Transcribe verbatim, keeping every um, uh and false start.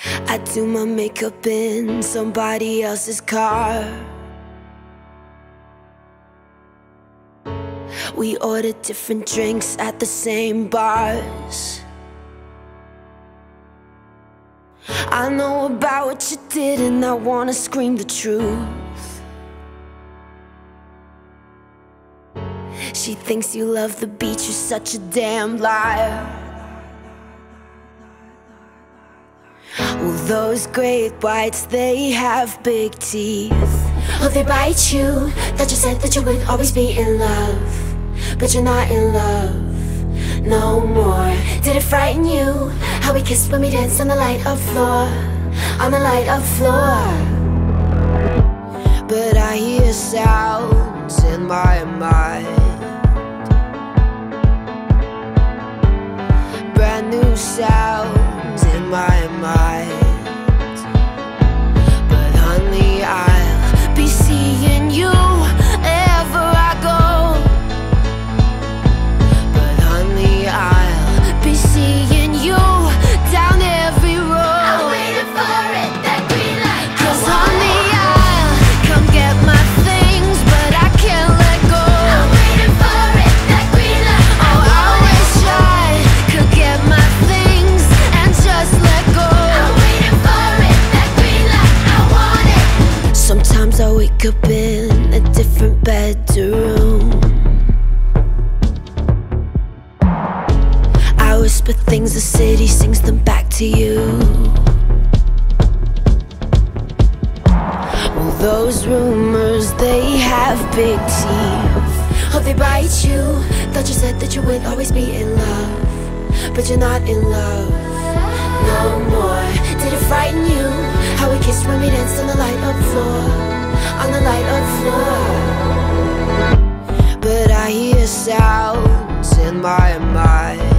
I do my makeup in somebody else's car. We order different drinks at the same bars. I know about what you did and I wanna scream the truth. She thinks you love the beach, you're such a damn liar. Well, those great whites, they have big teeth. Oh, they bite you. That you said that you would always be in love, but you're not in love no more. Did it frighten you how we kissed when we danced on the light of floor, on the light of floor? But I hear sounds in my mind, brand new sounds in my mind. But honey, I'll be seeing you wherever I go. But honey, I'll be seeing you down every road. I'm waiting for it, that green light. 'Cause honey, I'll come get my things, but I can't let go. I'm waiting for it, that green light. Oh, I wish I could get my things and just let go. I'm waiting for it, that green light. I want it. Sometimes I wake up in a different bedroom. I whisper things, the city sings them back to you. Well, those rumors, they have big teeth. Oh, they bite you. Thought you said that you would always be in love, but you're not in love no more. Did it frighten you how we kissed when we danced on the light of floor, on the light of floor? But I hear sounds in my mind,